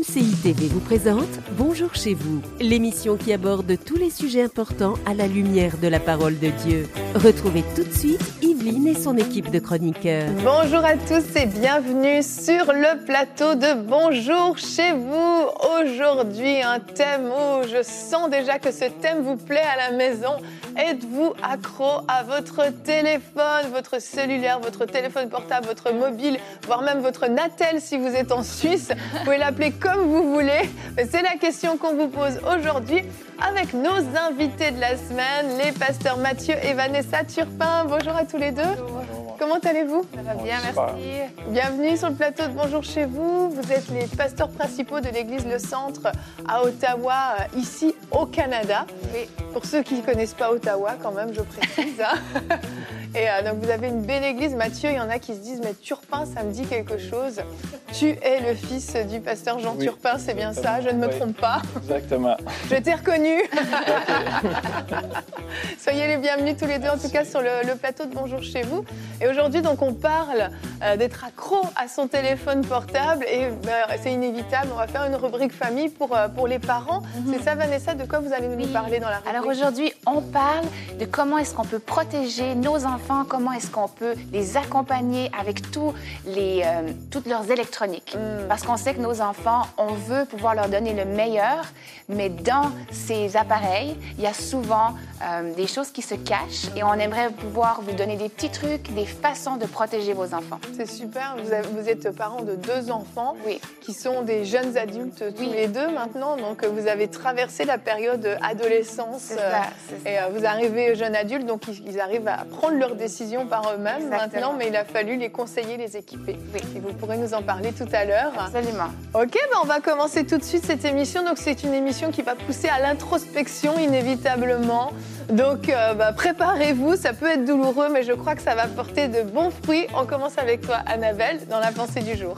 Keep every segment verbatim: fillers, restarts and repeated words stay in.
C I T V vous présente Bonjour chez vous, l'émission qui aborde tous les sujets importants à la lumière de la parole de Dieu. Retrouvez tout de suite Yveline et son équipe de chroniqueurs. Bonjour à tous et bienvenue sur le plateau de Bonjour chez vous. Aujourd'hui, un thème où je sens déjà que ce thème vous plaît à la maison. Êtes-vous accro à votre téléphone, votre cellulaire, votre téléphone portable, votre mobile, voire même votre Natel si vous êtes en Suisse? Vous pouvez l'appeler comme vous voulez. C'est la question qu'on vous pose aujourd'hui avec nos invités de la semaine, les pasteurs Mathieu et Vanessa Turpin. Bonjour à tous les deux. Bonjour. Comment allez-vous? Ça va bien, merci. Bienvenue sur le plateau de Bonjour chez vous. Vous êtes les pasteurs principaux de l'église Le Centre à Ottawa, ici au Canada. Oui. Pour ceux qui ne connaissent pas Ottawa, quand même, je précise. Hein. Et euh, donc vous avez une belle église. Mathieu, il y en a qui se disent, mais Turpin, ça me dit quelque chose. Tu es le fils du pasteur Jean oui, Turpin, c'est bien ça, je ne me oui, trompe pas. Exactement. Je t'ai reconnu. Soyez les bienvenus tous les deux, en tout cas sur le, le plateau de Bonjour chez vous. Et aujourd'hui, donc, on parle euh, d'être accro à son téléphone portable. Et euh, c'est inévitable, on va faire une rubrique famille pour, euh, pour les parents. Mm-hmm. C'est ça, Vanessa, de quoi vous allez nous oui. parler dans la rubrique? Alors aujourd'hui, on parle de comment est-ce qu'on peut protéger nos enfants, comment est-ce qu'on peut les accompagner avec tous les, euh, toutes leurs électroniques. Mm. Parce qu'on sait que nos enfants, on veut pouvoir leur donner le meilleur, mais dans ces appareils, il y a souvent euh, des choses qui se cachent et on aimerait pouvoir vous donner des petits trucs, des façons de protéger vos enfants. C'est super. Vous, avez, vous êtes parents de deux enfants oui. qui sont des jeunes adultes tous oui. les deux maintenant. Donc, vous avez traversé la période adolescence. C'est ça, c'est ça. Et euh, vous arrivez jeunes adultes, donc ils, ils arrivent à prendre leurs décisions par eux-mêmes Exactement. maintenant, mais il a fallu les conseiller, les équiper. Oui. Et vous pourrez nous en parler tout à l'heure. Absolument. Ok, ben on va commencer tout de suite cette émission. Donc, c'est une émission qui va pousser à l'introspection inévitablement. Donc, euh, bah, préparez-vous, ça peut être douloureux, mais je crois que ça va porter de bons fruits. On commence avec toi, Annabelle, dans la pensée du jour.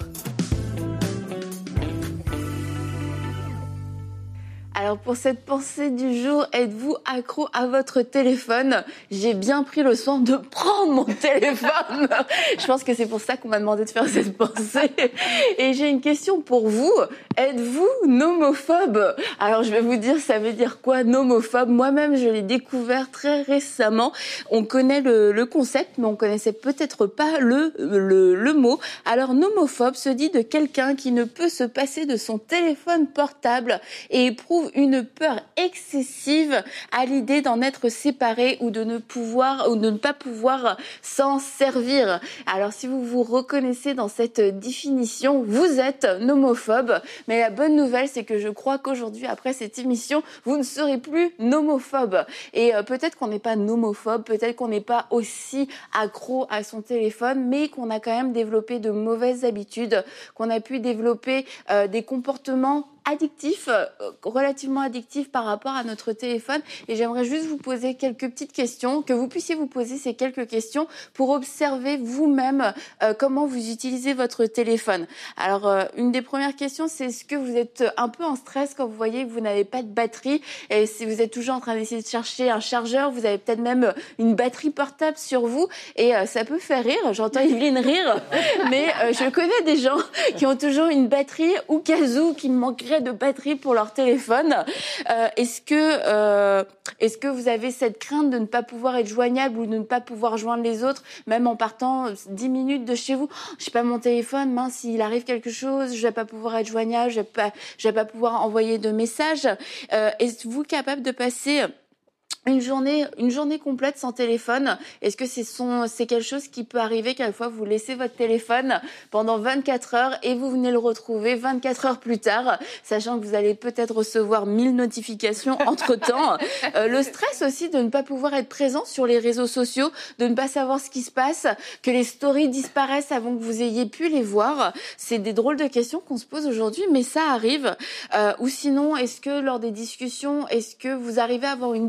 Alors pour cette pensée du jour, êtes-vous accro à votre téléphone? J'ai bien pris le soin de prendre mon téléphone. Je pense que c'est pour ça qu'on m'a demandé de faire cette pensée. Et j'ai une question pour vous. Êtes-vous nomophobe? Alors je vais vous dire, ça veut dire quoi nomophobe? Moi-même, je l'ai découvert très récemment. On connaît le, le concept, mais on connaissait peut-être pas le, le, le mot. Alors nomophobe se dit de quelqu'un qui ne peut se passer de son téléphone portable et éprouve une peur excessive à l'idée d'en être séparé ou de ne pouvoir ou de ne pas pouvoir s'en servir. Alors si vous vous reconnaissez dans cette définition, vous êtes nomophobe. Mais la bonne nouvelle, c'est que je crois qu'aujourd'hui, après cette émission, vous ne serez plus nomophobe. Et euh, peut-être qu'on n'est pas nomophobe, peut-être qu'on n'est pas aussi accro à son téléphone, mais qu'on a quand même développé de mauvaises habitudes, qu'on a pu développer euh, des comportements addictif, euh, relativement addictif par rapport à notre téléphone. Et j'aimerais juste vous poser quelques petites questions, que vous puissiez vous poser ces quelques questions pour observer vous-même euh, comment vous utilisez votre téléphone. Alors, euh, une des premières questions, c'est est-ce que vous êtes un peu en stress quand vous voyez que vous n'avez pas de batterie et si vous êtes toujours en train d'essayer de chercher un chargeur, vous avez peut-être même une batterie portable sur vous et euh, ça peut faire rire. J'entends Yveline rire, mais euh, je connais des gens qui ont toujours une batterie ou cas où qui manquerait de batterie pour leur téléphone. Euh, est-ce que euh, est-ce que vous avez cette crainte de ne pas pouvoir être joignable ou de ne pas pouvoir joindre les autres, même en partant dix minutes de chez vous? Je sais pas, mon téléphone, mince, s'il arrive quelque chose, je vais pas pouvoir être joignable, je vais pas, je vais pas pouvoir envoyer de messages. Euh, êtes-vous capable de passer Une journée, une journée complète sans téléphone? Est-ce que c'est, son, c'est quelque chose qui peut arriver quelquefois vous laissez votre téléphone pendant vingt-quatre heures et vous venez le retrouver vingt-quatre heures plus tard, sachant que vous allez peut-être recevoir mille notifications entre-temps. euh, le stress aussi de ne pas pouvoir être présent sur les réseaux sociaux, de ne pas savoir ce qui se passe, que les stories disparaissent avant que vous ayez pu les voir. C'est des drôles de questions qu'on se pose aujourd'hui, mais ça arrive. Euh, ou sinon, est-ce que lors des discussions, est-ce que vous arrivez à avoir une discussion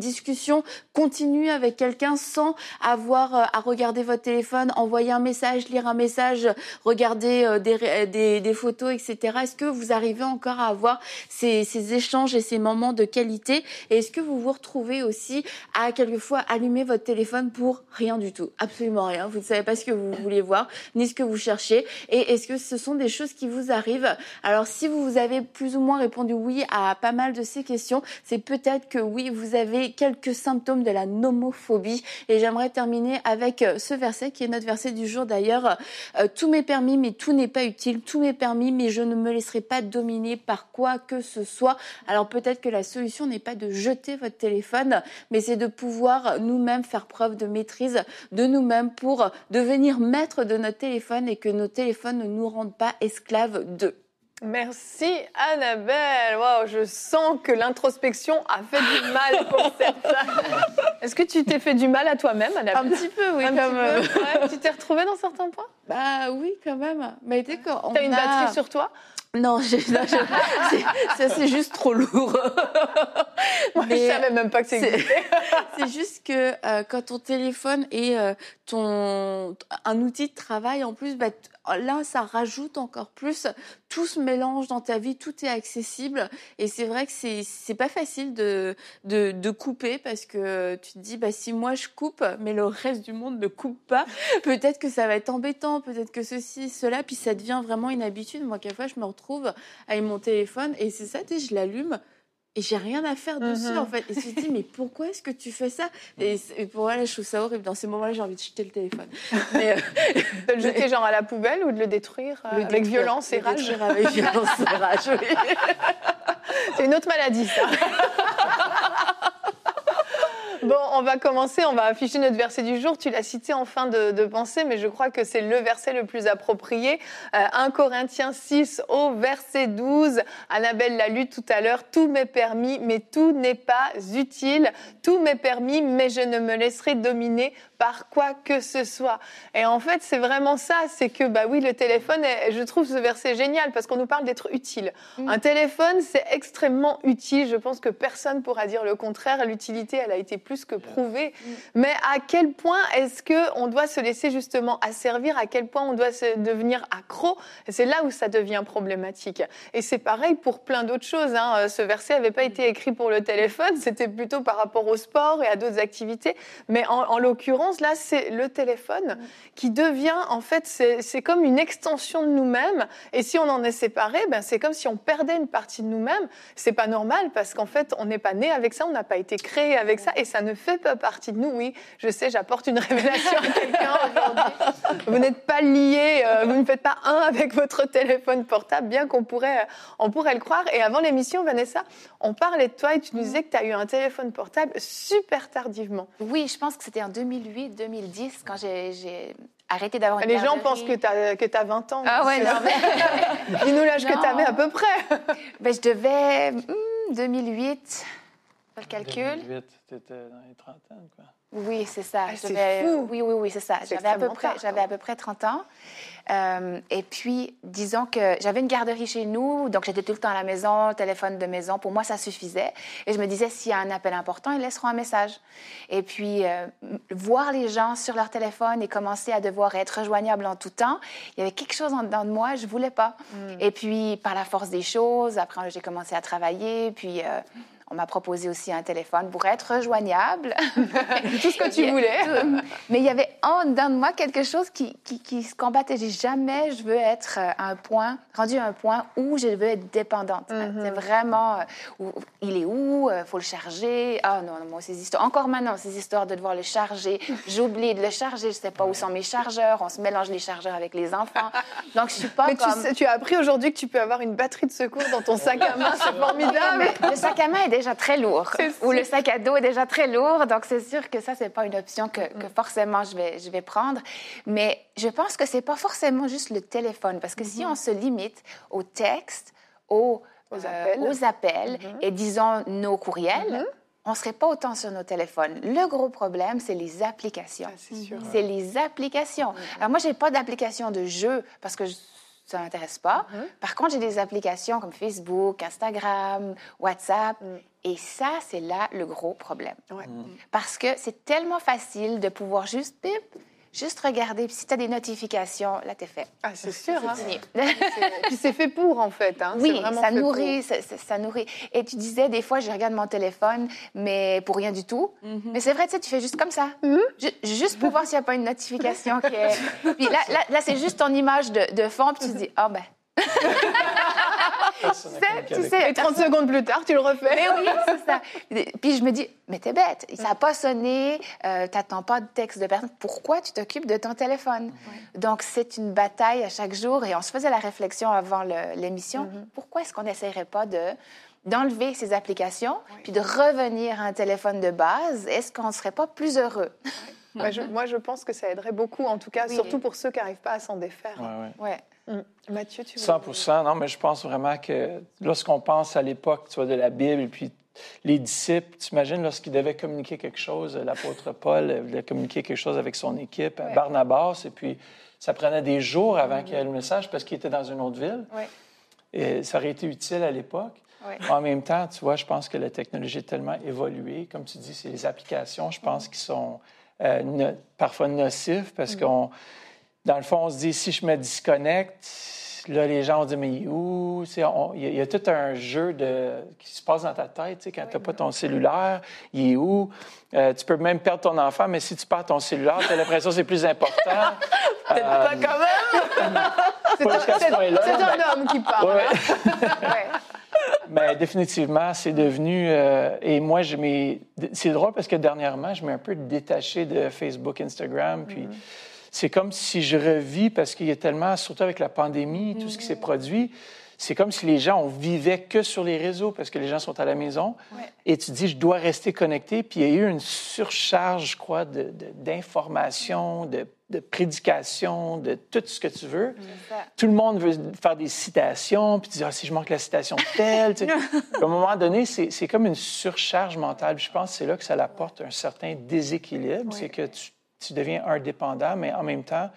discussion continue avec quelqu'un sans avoir à regarder votre téléphone, envoyer un message, lire un message, regarder des, des, des photos, et cetera. Est-ce que vous arrivez encore à avoir ces, ces échanges et ces moments de qualité? Et est-ce que vous vous retrouvez aussi à quelquefois allumer votre téléphone pour rien du tout, absolument rien? Vous ne savez pas ce que vous voulez voir, ni ce que vous cherchez. Et est-ce que ce sont des choses qui vous arrivent? Alors, si vous avez plus ou moins répondu oui à pas mal de ces questions, c'est peut-être que oui, vous avez quelques symptômes de la nomophobie. Et j'aimerais terminer avec ce verset qui est notre verset du jour d'ailleurs. Euh, tout m'est permis, mais tout n'est pas utile. Tout m'est permis, mais je ne me laisserai pas dominer par quoi que ce soit. Alors peut-être que la solution n'est pas de jeter votre téléphone, mais c'est de pouvoir nous-mêmes faire preuve de maîtrise de nous-mêmes pour devenir maître de notre téléphone et que nos téléphones ne nous rendent pas esclaves d'eux. Merci Annabelle. Waouh, je sens que l'introspection a fait du mal pour cette femme. Est-ce que tu t'es fait du mal à toi-même, Annabelle? Un petit peu, oui. Un quand même. petit peu, ouais. Tu t'es retrouvée dans certains points? Bah oui, quand même. Mais tu sais, quand on T'as une a... batterie sur toi? Non, j'ai, non je, c'est, ça c'est juste trop lourd. Moi, mais je savais même pas que ça existait. C'est, c'est juste que euh, quand ton téléphone est euh, ton un outil de travail en plus, bah, t- là ça rajoute encore plus. Tout se mélange dans ta vie, tout est accessible et c'est vrai que c'est c'est pas facile de de de couper parce que tu te dis bah si moi je coupe, mais le reste du monde ne coupe pas, peut-être que ça va être embêtant, peut-être que ceci, cela, puis ça devient vraiment une habitude. Moi, quelquefois, je me retrouve avec mon téléphone et c'est ça, tu sais, je l'allume et j'ai rien à faire dessus, mm-hmm. en fait. Et tu te dis, mais pourquoi est-ce que tu fais ça? Et, et pour moi, là, je trouve ça horrible. Dans ces moments-là, j'ai envie de jeter le téléphone. Mais, euh, de le jeter genre à la poubelle ou de le détruire euh, le avec détruire, violence et rage? Avec violence et rage, oui. C'est une autre maladie, ça. Bon, on va commencer, on va afficher notre verset du jour. Tu l'as cité en fin de, de pensée, mais je crois que c'est le verset le plus approprié. Euh, un Corinthiens six au verset douze. Annabelle l'a lu tout à l'heure. Tout m'est permis, mais tout n'est pas utile. Tout m'est permis, mais je ne me laisserai dominer par quoi que ce soit. Et en fait, c'est vraiment ça. C'est que, bah oui, le téléphone, est, je trouve ce verset génial parce qu'on nous parle d'être utile. Mmh. Un téléphone, c'est extrêmement utile. Je pense que personne pourra dire le contraire. L'utilité, elle a été plus que prouvée. Mmh. Mais à quel point est-ce qu'on doit se laisser justement asservir? À quel point on doit se devenir accro? Et c'est là où ça devient problématique. Et c'est pareil pour plein d'autres choses. Hein. Ce verset n'avait pas été écrit pour le téléphone. C'était plutôt par rapport au sport et à d'autres activités. Mais en, en l'occurrence, là, c'est le téléphone qui devient, en fait, c'est, c'est comme une extension de nous-mêmes. Et si on en est séparé, ben, c'est comme si on perdait une partie de nous-mêmes. C'est pas normal parce qu'en fait, on n'est pas né avec ça, on n'a pas été créé avec ça et ça ne fait pas partie de nous. Oui, je sais, j'apporte une révélation à quelqu'un aujourd'hui. Vous n'êtes pas liés, euh, vous ne faites pas un avec votre téléphone portable, bien qu'on pourrait, on pourrait le croire. Et avant l'émission, Vanessa, on parlait de toi et tu nous disais que tu as eu un téléphone portable super tardivement. Oui, je pense que c'était en deux mille huit deux mille dix, quand j'ai, j'ai arrêté d'avoir une Les garderie. gens pensent que tu as que t'as vingt ans. Ah ouais, non, mais... Dis-nous l'âge non. que tu avais à peu près. Ben, je devais... Hmm, deux mille huit, pas le calcul. deux mille huit, tu étais dans les trentaines, quoi. Oui, c'est ça. Ah, c'est j'avais... fou. Oui, oui, oui, c'est ça. C'est j'avais à peu près, tard, j'avais à peu près trente ans. Euh, et puis, disons que j'avais une garderie chez nous, donc j'étais tout le temps à la maison, téléphone de maison. Pour moi, ça suffisait. Et je me disais, s'il y a un appel important, ils laisseront un message. Et puis, euh, voir les gens sur leur téléphone et commencer à devoir être rejoignable en tout temps, il y avait quelque chose en dedans de moi, je ne voulais pas. Mm. Et puis, par la force des choses, après, j'ai commencé à travailler, puis... Euh, on m'a proposé aussi un téléphone pour être rejoignable. Tout ce que tu voulais. Mais il y avait en dedans de moi quelque chose qui, qui, qui se combattait. J'ai jamais, je veux être à un point, rendu à un point où je veux être dépendante. Mm-hmm. C'est vraiment, où, il est où? Il faut le charger. Ah non, non, ces histoires. Encore maintenant, ces histoires de devoir le charger. J'oublie de le charger. Je sais pas où sont mes chargeurs. On se mélange les chargeurs avec les enfants. Donc, je suis pas Mais comme... tu, sais, tu as appris aujourd'hui que tu peux avoir une batterie de secours dans ton sac à main. C'est formidable. Le sac à main est déjà très lourd, ou le sac à dos est déjà très lourd, donc c'est sûr que ça, c'est pas une option que, que forcément je vais, je vais prendre. Mais je pense que c'est pas forcément juste le téléphone, parce que mm-hmm. si on se limite au texte, aux, aux euh, appels, aux appels mm-hmm. et disons nos courriels, mm-hmm. on ne serait pas autant sur nos téléphones. Le gros problème, c'est les applications. Ah, c'est sûr. C'est les applications. Mm-hmm. Alors moi, j'ai pas d'application de jeu, parce que je, ça ne m'intéresse pas. Mm-hmm. Par contre, j'ai des applications comme Facebook, Instagram, WhatsApp. Mm. Et ça, c'est là le gros problème. Ouais. Parce que c'est tellement facile de pouvoir juste, bip, juste regarder. Puis si tu as des notifications, là, t'es fait. Ah, c'est sûr. Hein. Fini. Puis c'est fait pour, en fait. Hein. Oui, c'est vraiment ça fait nourrit, ça, ça, ça nourrit. Et tu disais, des fois, je regarde mon téléphone, mais pour rien du tout. Mm-hmm. Mais c'est vrai, tu sais, tu fais juste comme ça. Mm-hmm. Je, juste pour voir s'il n'y a pas une notification qui est... Puis là, là, là c'est juste ton image de, de fond, puis tu te dis, ah, oh, ben... c'est, tu sais, et trente secondes plus tard, tu le refais. Mais oui, c'est ça. Puis je me dis, mais t'es bête, ça n'a pas sonné, euh, t'attends pas de texte de personne. Pourquoi tu t'occupes de ton téléphone? Ouais. Donc, c'est une bataille à chaque jour. Et on se faisait la réflexion avant le, l'émission. Mm-hmm. Pourquoi est-ce qu'on n'essayerait pas de... d'enlever ces applications, oui. puis de revenir à un téléphone de base? Est-ce qu'on ne serait pas plus heureux? moi, je, moi, je pense que ça aiderait beaucoup, en tout cas, oui. surtout pour ceux qui n'arrivent pas à s'en défaire. Ouais, ouais. Ouais. Mmh. Mathieu, tu veux... cent pour cent, non, mais je pense vraiment que lorsqu'on pense à l'époque, tu vois, de la Bible, et puis les disciples, tu imagines lorsqu'ils devaient communiquer quelque chose, l'apôtre Paul voulait communiquer quelque chose avec son équipe, ouais. Barnabas, et puis ça prenait des jours avant mmh. qu'il y ait le message parce qu'il était dans une autre ville. Ouais. Et ça aurait été utile à l'époque. Ouais. En même temps, tu vois, je pense que la technologie est tellement évoluée. Comme tu dis, c'est les applications, je pense, mmh. qui sont euh, no- parfois nocives parce mmh. qu'on... Dans le fond, on se dit, si je me disconnecte, là, les gens vont dire, mais où? Il y, y a tout un jeu de, qui se passe dans ta tête, quand oui, tu n'as pas ton cellulaire, il est où? Euh, tu peux même perdre ton enfant, mais si tu perds ton cellulaire, tu as l'impression que c'est plus important. Peut-être euh, pas quand même! c'est, un, c'est, c'est un homme qui parle. Ouais. ouais. Mais définitivement, c'est devenu... Euh, et moi, je m'ai... C'est drôle parce que dernièrement, je m'ai un peu détaché de Facebook, Instagram, puis... Mm-hmm. C'est comme si je revis, parce qu'il y a tellement, surtout avec la pandémie, tout ce qui s'est produit, c'est comme si les gens, on vivait que sur les réseaux parce que les gens sont à la maison. Ouais. Et tu te dis, je dois rester connecté. Puis il y a eu une surcharge, je crois, de, de, d'informations, de, de prédications, de tout ce que tu veux. Tout le monde veut faire des citations, puis tu dis, ah, si je manque la citation de telle. Tu sais. À un moment donné, c'est, c'est comme une surcharge mentale. Puis je pense que c'est là que ça apporte un certain déséquilibre. Ouais. C'est que tu tu deviens indépendant, mais en même temps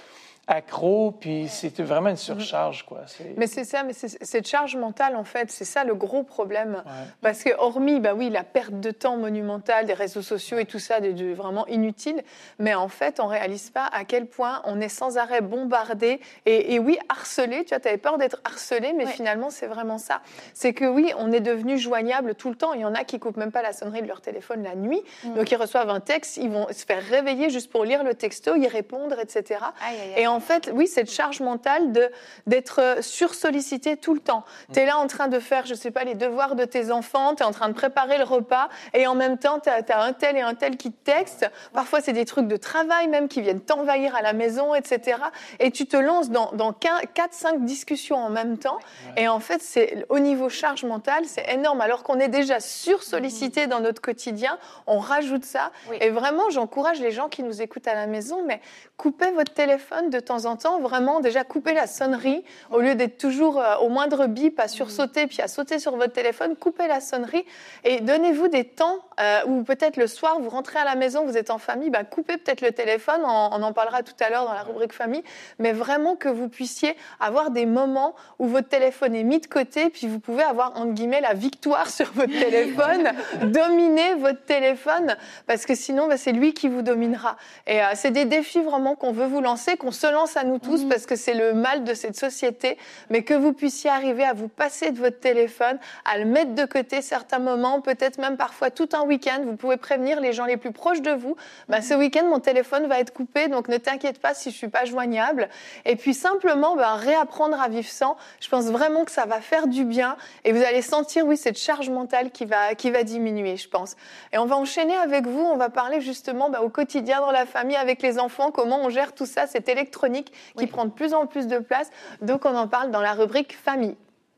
accro, puis c'est vraiment une surcharge, quoi. C'est... Mais c'est ça, mais c'est, cette charge mentale, en fait, c'est ça le gros problème. Ouais. Parce que, hormis, bah oui, la perte de temps monumentale des réseaux sociaux et tout ça, de, de vraiment inutile, mais en fait, on ne réalise pas à quel point on est sans arrêt bombardé et, et oui, harcelé. Tu vois, tu avais peur d'être harcelé, mais ouais. finalement, c'est vraiment ça. C'est que oui, on est devenu joignable tout le temps. Il y en a qui ne coupent même pas la sonnerie de leur téléphone la nuit. Mmh. Donc, ils reçoivent un texte, ils vont se faire réveiller juste pour lire le texto, y répondre, et cetera. Aïe, aïe, aïe. Et en fait, oui, cette charge mentale de, d'être sursollicité tout le temps. Tu es là en train de faire, je ne sais pas, les devoirs de tes enfants, tu es en train de préparer le repas, et en même temps, tu as un tel et un tel qui te textent. Parfois, c'est des trucs de travail même qui viennent t'envahir à la maison, et cetera. Et tu te lances dans, dans quatre cinq discussions en même temps. Et en fait, c'est, au niveau charge mentale, c'est énorme. Alors qu'on est déjà sursollicité dans notre quotidien, on rajoute ça. Oui. Et vraiment, j'encourage les gens qui nous écoutent à la maison, mais coupez votre téléphone de temps en temps, vraiment déjà coupez la sonnerie, au lieu d'être toujours euh, au moindre bip à sursauter puis à sauter sur votre téléphone, coupez la sonnerie et donnez-vous des temps euh, où peut-être le soir, vous rentrez à la maison, vous êtes en famille, bah, coupez peut-être le téléphone, on, on en parlera tout à l'heure dans la rubrique famille, mais vraiment que vous puissiez avoir des moments où votre téléphone est mis de côté, puis vous pouvez avoir, entre guillemets, la victoire sur votre téléphone, dominer votre téléphone, parce que sinon, bah, c'est lui qui vous dominera. Et euh, c'est des défis vraiment qu'on veut vous lancer, qu'on se lance à nous tous, mmh. parce que c'est le mal de cette société, mais que vous puissiez arriver à vous passer de votre téléphone, à le mettre de côté certains moments, peut-être même parfois tout un week-end. Vous pouvez prévenir les gens les plus proches de vous. Bah, mmh. Ce week-end, mon téléphone va être coupé, donc ne t'inquiète pas si je suis pas joignable. Et puis simplement, bah, réapprendre à vivre sans. Je pense vraiment que ça va faire du bien, et vous allez sentir, oui, cette charge mentale qui va qui va diminuer, je pense. Et on va enchaîner avec vous. On va parler justement bah, au quotidien dans la famille avec les enfants, comment on gère tout ça, cette électronique qui oui. prend de plus en plus de place. Donc, on en parle dans la rubrique famille.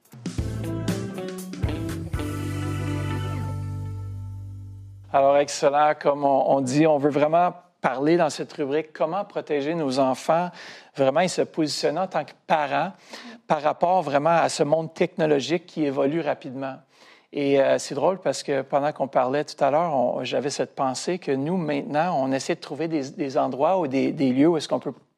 Alors, excellent. Comme on, on dit, on veut vraiment parler dans cette rubrique comment protéger nos enfants, vraiment, et se positionner en tant que parents par rapport vraiment à ce monde technologique qui évolue rapidement. Et euh, c'est drôle parce que pendant qu'on parlait tout à l'heure, on, j'avais cette pensée que nous, maintenant, on essaie de trouver des, des endroits ou des, des lieux où est-ce qu'on peut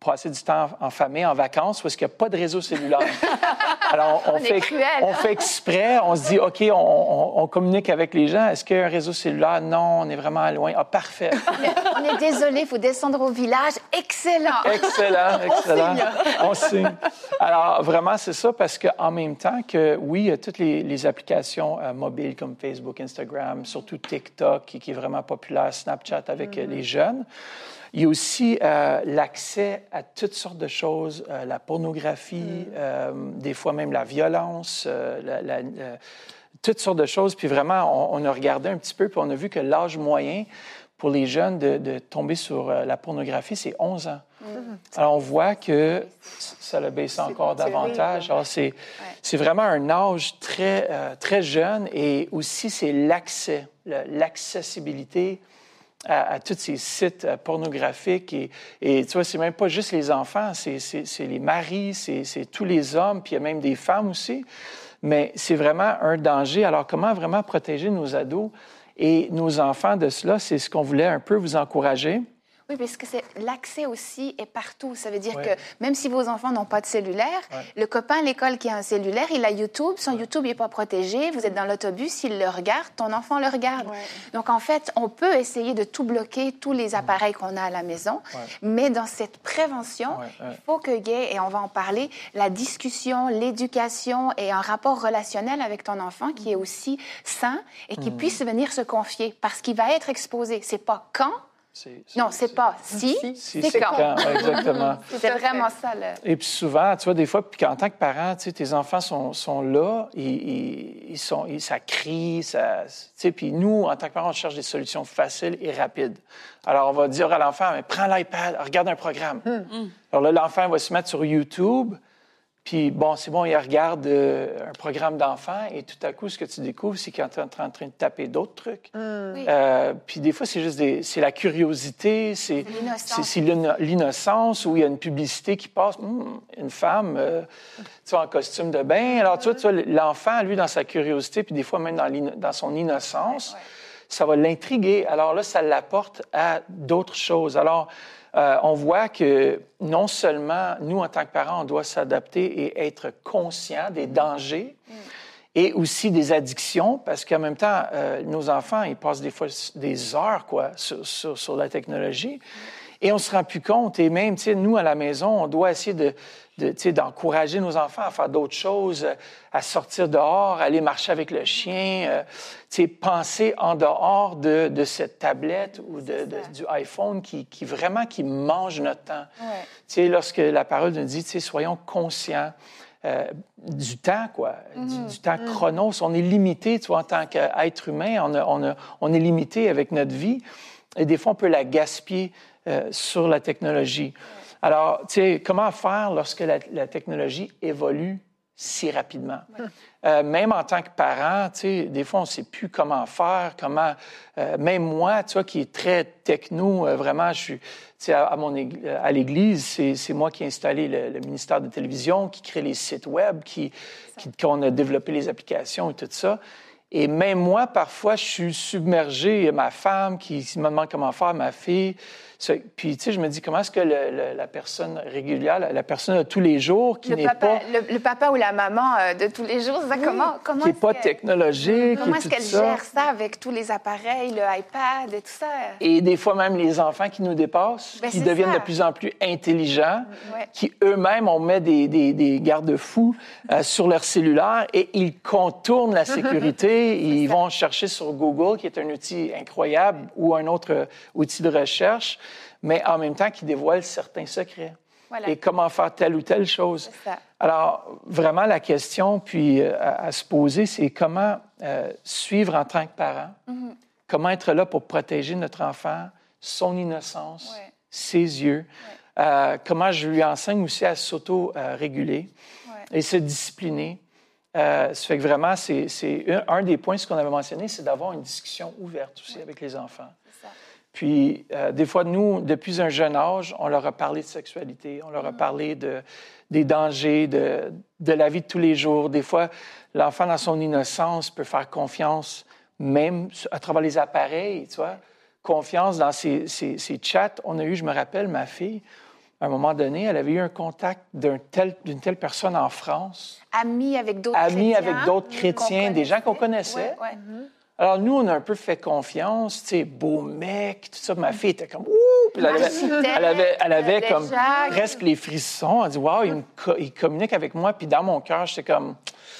passer du temps en famille, en vacances, où est-ce qu'il n'y a pas de réseau cellulaire. Alors, on, on, On fait, est cruel. on fait exprès, on se dit, OK, on, on, on communique avec les gens. Est-ce qu'il y a un réseau cellulaire? Non, on est vraiment loin. Ah, parfait. On est désolé, il faut descendre au village. Excellent. Excellent, excellent. On signe. Alors, vraiment, c'est ça, parce qu'en même temps que, oui, il y a toutes les, les applications euh, mobiles comme Facebook, Instagram, surtout TikTok, qui, qui est vraiment populaire, Snapchat avec mm-hmm. les jeunes. Il y a aussi euh, l'accès à toutes sortes de choses, euh, la pornographie, mm. euh, des fois même la violence, euh, la, la, la, toutes sortes de choses. Puis vraiment, on, on a regardé un petit peu, puis on a vu que l'âge moyen pour les jeunes de, de tomber sur euh, la pornographie, c'est onze ans. Mm. Alors, on voit que ça le baisse encore davantage. Alors, c'est, ouais. c'est vraiment un âge très, euh, très jeune et aussi, c'est l'accès, le, l'accessibilité À, à tous ces sites euh, pornographiques. Et, et tu vois, c'est même pas juste les enfants, c'est, c'est, c'est les maris, c'est, c'est tous les hommes, puis il y a même des femmes aussi. Mais c'est vraiment un danger. Alors, comment vraiment protéger nos ados et nos enfants de cela? C'est ce qu'on voulait un peu vous encourager. Oui, parce que c'est, l'accès aussi est partout. Ça veut dire ouais. que même si vos enfants n'ont pas de cellulaire, ouais. le copain à l'école qui a un cellulaire, il a YouTube. Son ouais. YouTube n'est pas protégé. Vous êtes dans l'autobus, il le regarde, ton enfant le regarde. Ouais. Donc, en fait, on peut essayer de tout bloquer, tous les appareils qu'on a à la maison. Ouais. Mais dans cette prévention, ouais. Ouais. il faut qu'il y ait, et on va en parler, la discussion, l'éducation et un rapport relationnel avec ton enfant qui est aussi sain et qui mmh. puisse venir se confier parce qu'il va être exposé. C'est pas quand. C'est, c'est, non, c'est, c'est pas si, si c'est, c'est quand. quand. Exactement. C'est vraiment ça. Le... Et puis souvent, tu vois, des fois, puis en tant que parent, tu sais, tes enfants sont, sont là, ils, ils, ils sont, ils, ça crie, ça, tu sais, puis nous, en tant que parents, on cherche des solutions faciles et rapides. Alors, on va dire à l'enfant, mais prends l'iPad, regarde un programme. Mm. Alors là, l'enfant va se mettre sur YouTube. Puis, bon, c'est bon, il regarde euh, un programme d'enfant et tout à coup, ce que tu découvres, c'est qu'il est en train de taper d'autres trucs. Mm. Oui. Euh, puis des fois, c'est juste des, c'est la curiosité, c'est, c'est, c'est l'innocence où il y a une publicité qui passe. Hum, une femme, euh, tu vois, en costume de bain. Alors, tu vois, tu vois, l'enfant, lui, dans sa curiosité, puis des fois même dans, dans son innocence, ouais, ouais. ça va l'intriguer. Alors là, ça l'apporte à d'autres choses. Alors, Euh, on voit que non seulement, nous, en tant que parents, on doit s'adapter et être conscients des dangers mm. et aussi des addictions, parce qu'en même temps, euh, nos enfants, ils passent des fois des heures quoi, sur, sur, sur la technologie mm. et on ne se rend plus compte. Et même, tu sais, nous, à la maison, on doit essayer de, de, tu sais, d'encourager nos enfants à faire d'autres choses, à sortir dehors, aller marcher avec le chien, euh, tu sais, penser en dehors de, de cette tablette ou de, de, du iPhone qui, qui vraiment qui mange notre temps. Ouais. Tu sais, lorsque la parole nous dit, tu sais, soyons conscients euh, du temps, quoi, mm-hmm. du, du temps mm-hmm. chronos. On est limité, tu vois, en tant qu'être humain, on, a, on, a, on est limité avec notre vie et des fois, on peut la gaspiller euh, sur la technologie. Ouais. Alors, tu sais, comment faire lorsque la, la technologie évolue si rapidement? Ouais. Euh, même en tant que parent, tu sais, des fois, on ne sait plus comment faire, comment... Euh, même moi, tu vois, qui est très techno, euh, vraiment, je suis... Tu sais, à, à, mon égl... à l'Église, c'est, c'est moi qui ai installé le, le ministère de télévision, qui crée les sites web, qui, qui, qu'on a développé les applications et tout ça. Et même moi, parfois, je suis submergé. Ma femme qui me demande comment faire, ma fille... Puis, tu sais, je me dis, comment est-ce que le, le, la personne régulière, la, la personne de tous les jours, qui le n'est papa, pas... Le, le papa ou la maman euh, de tous les jours, ça, comment, comment qui n'est pas que... technologique. Comment et est-ce tout qu'elle ça. gère ça avec tous les appareils, le iPad et tout ça? Et des fois, même les enfants qui nous dépassent, ben, qui deviennent ça. de plus en plus intelligents, ouais. qui eux-mêmes, on met des, des, des garde-fous euh, sur leur cellulaire et ils contournent la sécurité. Ils ça. vont chercher sur Google, qui est un outil incroyable, ou un autre euh, outil de recherche, mais en même temps qui dévoile certains secrets. Voilà. Et comment faire telle ou telle chose. Alors, vraiment, la question puis, euh, à, à se poser, c'est comment euh, suivre en tant que parent, mm-hmm. comment être là pour protéger notre enfant, son innocence, ouais. ses yeux, ouais. euh, comment je lui enseigne aussi à s'auto-réguler ouais. et se discipliner. Euh, ça fait que vraiment, c'est, c'est un, un des points, ce qu'on avait mentionné, c'est d'avoir une discussion ouverte aussi ouais. avec les enfants. Puis, euh, des fois, nous, depuis un jeune âge, on leur a parlé de sexualité, on leur a parlé de, des dangers de, de la vie de tous les jours. Des fois, l'enfant, dans son innocence, peut faire confiance, même à travers les appareils, tu vois, confiance dans ses, ses, ses chats. On a eu, je me rappelle, ma fille, à un moment donné, elle avait eu un contact d'un tel, d'une telle personne en France. Amie avec d'autres Amie chrétiens. avec d'autres chrétiens, des gens qu'on connaissait. Ouais, ouais. Mm-hmm. Alors, nous, on a un peu fait confiance, tu sais, beau mec, tout ça. Ma fille était comme, ouh! Puis elle avait, elle avait, elle avait comme presque les frissons. Elle dit, waouh, il, me co- il communique avec moi. Puis dans mon cœur, j'étais comme,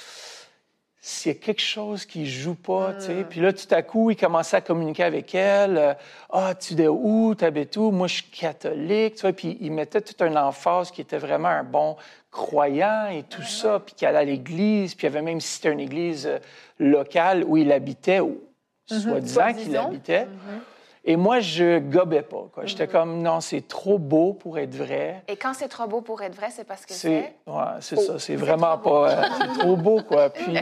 s'il y a quelque chose qui joue pas, tu sais. Puis là, tout à coup, il commençait à communiquer avec elle. Ah, tu es où? Tu habites où? Moi, je suis catholique, tu vois. Puis il mettait toute une emphase qui était vraiment un bon croyant et tout ça. Puis qu'il allait à l'église. Puis il y avait même si c'était une église locale où il habitait, ou Mm-hmm. soi-disant qu'il habitait. Mm-hmm. Et moi, je gobais pas, quoi. J'étais mm-hmm. comme, non, c'est trop beau pour être vrai. Et quand c'est trop beau pour être vrai, c'est parce que c'est... c'est... Ouais, c'est oh, ça. C'est vraiment pas... Euh, c'est trop beau, quoi. Puis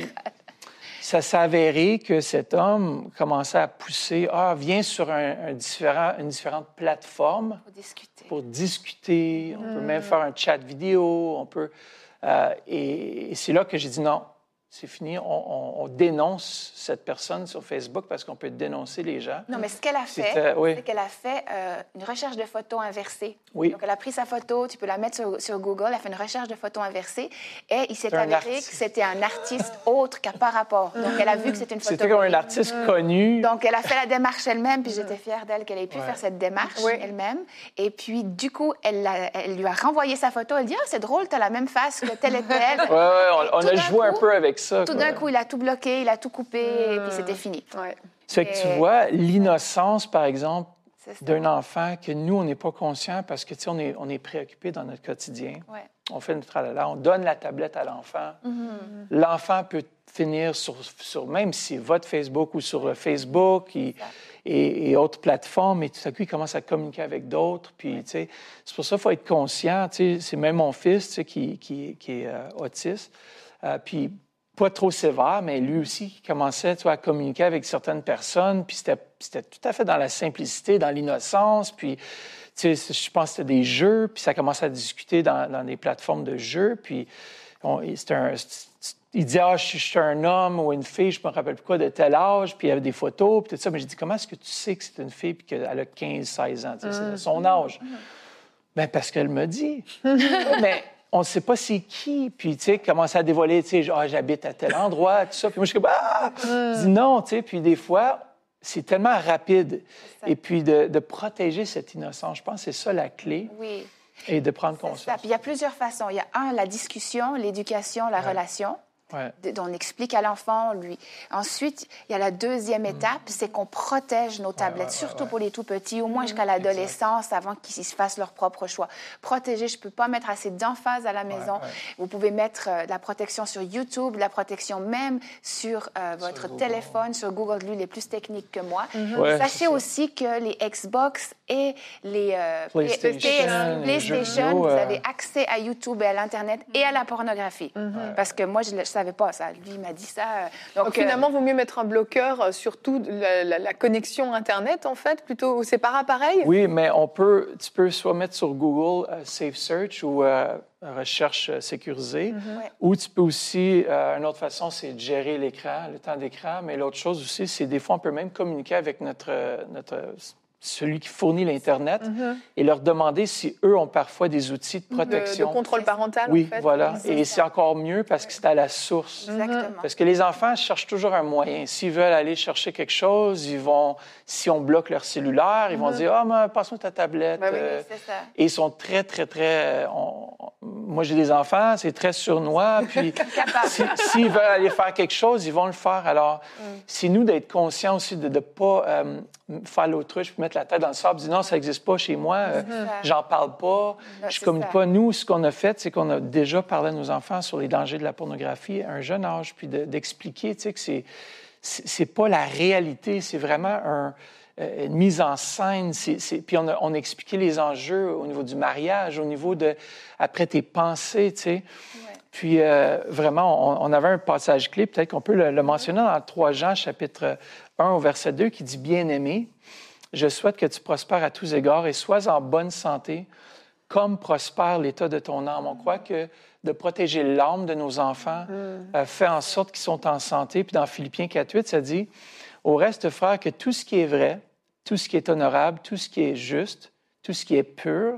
ça s'est avéré que cet homme commençait à pousser, ah, viens sur un, un différent, une différente plateforme. Pour discuter. Pour discuter. On mm. peut même faire un chat vidéo. On peut... Euh, et, et c'est là que j'ai dit non. C'est fini, on, on, on dénonce cette personne sur Facebook parce qu'on peut dénoncer les gens. Non, mais ce qu'elle a fait, oui. c'est qu'elle a fait euh, une recherche de photos inversée. Oui. Donc, elle a pris sa photo, tu peux la mettre sur, sur Google, elle a fait une recherche de photos inversées et il s'est avéré que c'était un artiste autre qu'à par rapport. Donc, elle a vu que c'était une photo. C'était comme un artiste mmh. connu. Donc, elle a fait la démarche elle-même, puis j'étais fière d'elle qu'elle ait pu ouais. faire cette démarche oui. elle-même. Et puis, du coup, elle, a, elle lui a renvoyé sa photo. Elle dit, ah, c'est drôle, tu as la même face que telle et telle. Oui, ouais, on, on a joué coup, un peu avec ça. Ça, tout d'un coup, il a tout bloqué, il a tout coupé, mmh. et puis c'était fini. Ouais. C'est que tu vois, l'innocence, par exemple, d'un enfant, que nous, on n'est pas conscient parce que, tu sais, on est, on est préoccupé dans notre quotidien. Ouais. On fait notre tralala, on donne la tablette à l'enfant. Mmh. L'enfant peut finir sur, sur, même si c'est votre Facebook ou sur Facebook et, et, et autres plateformes, et tout à coup, il commence à communiquer avec d'autres. Puis, tu sais, c'est pour ça qu'il faut être conscient. Tu sais, c'est même mon fils, tu sais, qui, qui, qui est euh, autiste. Euh, puis, pas trop sévère, mais lui aussi qui commençait, tu vois, à communiquer avec certaines personnes, puis c'était, c'était tout à fait dans la simplicité, dans l'innocence, puis, tu sais, je pense que c'était des jeux, puis ça commençait à discuter dans, dans des plateformes de jeux, puis on, c'était un, c'était, il disait, ah, je, je suis un homme ou une fille, je me rappelle plus quoi, de tel âge, puis il y avait des photos, puis tout ça, mais j'ai dit, comment est-ce que tu sais que c'est une fille, puis qu'elle a quinze, seize ans, tu sais, c'est son âge? Bien, parce qu'elle me dit. Mais on ne sait pas c'est qui. Puis, tu sais, commencer à dévoiler, tu sais, ah, j'habite à tel endroit, tout ça. Puis moi, je suis comme, ah! Je dis non, tu sais. Puis des fois, c'est tellement rapide. Et puis de, de protéger cette innocence, je pense que c'est ça la clé. Oui. Et de prendre conscience. Puis il y a plusieurs façons. Il y a un, la discussion, l'éducation, la ouais. relation. Ouais. On explique à l'enfant, lui. Ensuite, il y a la deuxième étape, c'est qu'on protège nos tablettes, ouais, ouais, surtout ouais, ouais. pour les tout-petits, au moins jusqu'à l'adolescence, exact. Avant qu'ils se fassent leur propre choix. Protéger, je ne peux pas mettre assez d'emphase à la maison. Ouais, ouais. Vous pouvez mettre euh, la protection sur YouTube, la protection même sur euh, votre sur téléphone, sur Google. Lui, il est plus technique que moi. Mm-hmm. Ouais, ouais, aussi que les Xbox et les euh, PlayStation, P S, PlayStation vidéo, vous euh... avez accès à YouTube et à l'Internet et à la pornographie. Mm-hmm. Parce que moi, je ne savais pas ça. Lui, il m'a dit ça. Donc, Donc finalement, il euh... vaut mieux mettre un bloqueur sur toute la, la, la connexion Internet, en fait, plutôt. C'est par appareil? Oui, mais on peut, tu peux soit mettre sur Google uh, Safe Search ou uh, recherche sécurisée, mm-hmm. ouais. ou tu peux aussi, uh, une autre façon, c'est de gérer l'écran, le temps d'écran, mais l'autre chose aussi, c'est des fois, on peut même communiquer avec notre, notre celui qui fournit l'Internet, mm-hmm. et leur demander si eux ont parfois des outils de protection. De, de contrôle parental, oui, en fait. Voilà. Oui, c'est et ça. C'est encore mieux parce que c'est à la source. Exactement. Parce que les enfants cherchent toujours un moyen. S'ils veulent aller chercher quelque chose, ils vont, si on bloque leur cellulaire, ils vont mm-hmm. dire « Ah, mais passe-moi ta tablette. Ben » oui, c'est ça. Et ils sont très, très, très... On, moi, j'ai des enfants, c'est très sournois. Puis si, s'ils veulent aller faire quelque chose, ils vont le faire. Alors, mm. c'est nous d'être conscients aussi de ne pas euh, faire l'autruche puis mettre la tête dans le sable, dire non, ça n'existe pas chez moi, euh, mm-hmm. j'en parle pas, ben, je communique pas. Nous, ce qu'on a fait, c'est qu'on a déjà parlé à nos enfants sur les dangers de la pornographie à un jeune âge, puis de, d'expliquer, tu sais, que c'est, c'est, c'est pas la réalité, c'est vraiment un... Euh, une mise en scène, c'est, c'est... puis on a, on a expliqué les enjeux au niveau du mariage, au niveau de, après tes pensées, tu sais. Ouais. Puis euh, vraiment, on, on avait un passage clé, peut-être qu'on peut le, le mentionner dans trois Jean, chapitre un au verset deux, qui dit « Bien-aimé, je souhaite que tu prospères à tous égards et sois en bonne santé, comme prospère l'état de ton âme. » On croit que de protéger l'âme de nos enfants mm. euh, fait en sorte qu'ils sont en santé. Puis dans Philippiens quatre huit, ça dit « Au reste, frère, que tout ce qui est vrai, tout ce qui est honorable, tout ce qui est juste, tout ce qui est pur,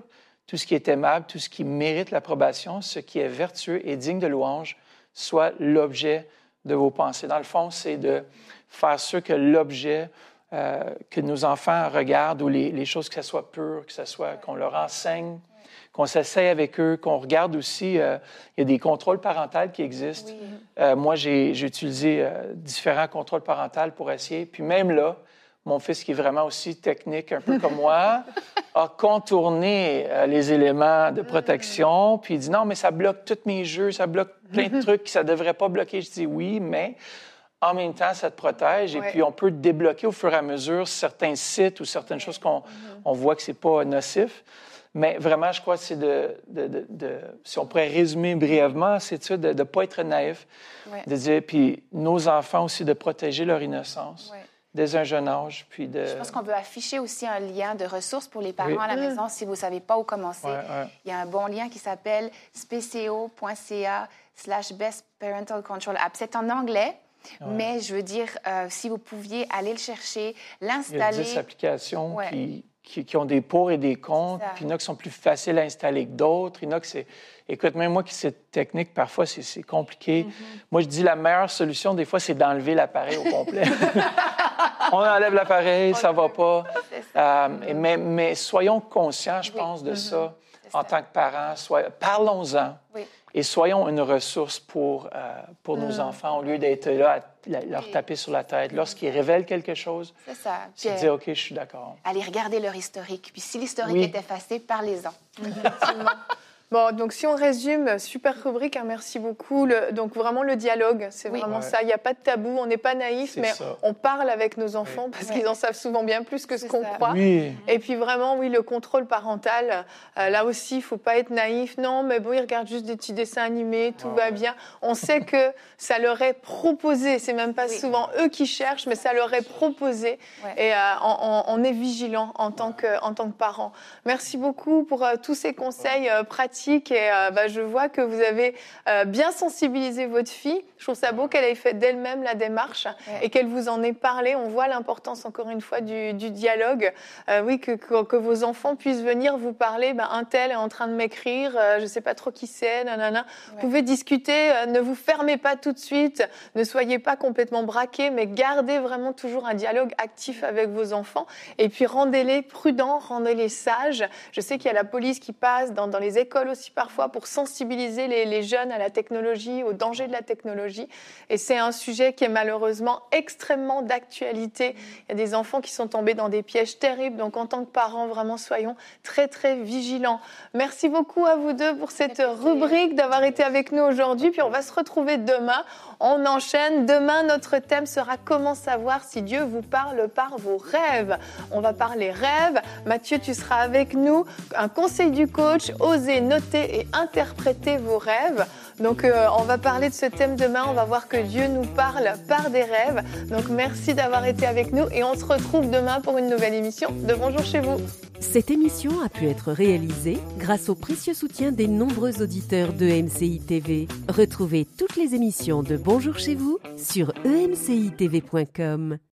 tout ce qui est aimable, tout ce qui mérite l'approbation, ce qui est vertueux et digne de louange, soit l'objet de vos pensées. Dans le fond, c'est de faire sûr que l'objet euh, que nos enfants regardent ou les, les choses, que ce soit pur, que ce soit qu'on leur enseigne, qu'on s'essaye avec eux, qu'on regarde aussi. Euh, il y a des contrôles parentaux qui existent. Oui. Euh, moi, j'ai, j'ai utilisé euh, différents contrôles parentaux pour essayer. Puis même là, mon fils, qui est vraiment aussi technique, un peu comme moi, a contourné euh, les éléments de protection. Puis il dit, non, mais ça bloque tous mes jeux, ça bloque plein de trucs que ça ne devrait pas bloquer. Je dis, oui, mais en même temps, ça te protège. Et ouais. puis, on peut débloquer au fur et à mesure certains sites ou certaines choses qu'on on voit que ce n'est pas nocif. Mais vraiment, je crois que c'est de, de, de, de... Si on pourrait résumer brièvement, c'est ça, de ne pas être naïf. Ouais. De dire, puis nos enfants aussi, de protéger leur innocence. Ouais. Dès un jeune âge, puis de... Je pense qu'on veut afficher aussi un lien de ressources pour les parents oui. à la maison si vous ne savez pas où commencer. Ouais, ouais. Il y a un bon lien qui s'appelle specio.ca slash best parental control app. C'est en anglais, ouais. mais je veux dire, euh, si vous pouviez aller le chercher, l'installer... Il y a dix applications ouais. qui, qui, qui ont des pour et des contre, puis il y en a qui sont plus faciles à installer que d'autres. Il y en a que c'est... Écoute, même moi qui sais technique, parfois, c'est, c'est compliqué. Mm-hmm. Moi, je dis la meilleure solution, des fois, c'est d'enlever l'appareil au complet. On enlève l'appareil, ça ne va pas. Ça. Euh, mais, mais soyons conscients, je oui. pense, de mm-hmm. ça en ça. tant que parents. Soy... Parlons-en oui. et soyons une ressource pour, euh, pour mm. nos enfants, au lieu d'être là à leur oui. taper sur la tête. Lorsqu'ils révèlent quelque chose, c'est, ça. c'est de dire, OK, je suis d'accord. Allez regarder leur historique. Puis si l'historique oui. est effacé, parlez-en. Effectivement. Bon, donc si on résume, super rubrique, hein, merci beaucoup. Le, donc vraiment le dialogue, c'est oui. vraiment ouais. ça. Il n'y a pas de tabou, on n'est pas naïf, c'est mais ça. On parle avec nos enfants oui. parce oui. qu'ils en savent souvent bien plus que ce c'est qu'on ça. croit. Oui. Et puis vraiment, oui, le contrôle parental, euh, là aussi, il ne faut pas être naïf. Non, mais bon, ils regardent juste des petits dessins animés, tout ah, va ouais. bien. On sait que ça leur est proposé. C'est même pas oui. souvent eux qui cherchent, mais ça leur est proposé. Ouais. Et euh, on, on est vigilant en tant que, en tant que parents. Merci beaucoup pour euh, tous ces conseils euh, pratiques. Et euh, bah, je vois que vous avez euh, bien sensibilisé votre fille. Je trouve ça beau qu'elle ait fait d'elle-même la démarche ouais. et qu'elle vous en ait parlé. On voit l'importance, encore une fois, du, du dialogue. Euh, oui, que, que, que vos enfants puissent venir vous parler. Bah, un tel est en train de m'écrire, euh, je ne sais pas trop qui c'est, nanana. Ouais. Vous pouvez discuter, euh, ne vous fermez pas tout de suite, ne soyez pas complètement braqués, mais gardez vraiment toujours un dialogue actif avec vos enfants. Et puis, rendez-les prudents, rendez-les sages. Je sais qu'il y a la police qui passe dans, dans les écoles aussi parfois pour sensibiliser les, les jeunes à la technologie, aux dangers de la technologie. Et c'est un sujet qui est malheureusement extrêmement d'actualité. Il y a des enfants qui sont tombés dans des pièges terribles. Donc, en tant que parents, vraiment, soyons très, très vigilants. Merci beaucoup à vous deux pour cette rubrique, d'avoir été avec nous aujourd'hui. Puis, on va se retrouver demain. On enchaîne. Demain, notre thème sera comment savoir si Dieu vous parle par vos rêves. On va parler rêves. Mathieu, tu seras avec nous. Un conseil du coach, osez noter et interpréter vos rêves. Donc, euh, on va parler de ce thème demain. On va voir que Dieu nous parle par des rêves. Donc, merci d'avoir été avec nous et on se retrouve demain pour une nouvelle émission de Bonjour chez vous. Cette émission a pu être réalisée grâce au précieux soutien des nombreux auditeurs de E M C I T V. Retrouvez toutes les émissions de Bonjour chez vous sur e m c i t v point com.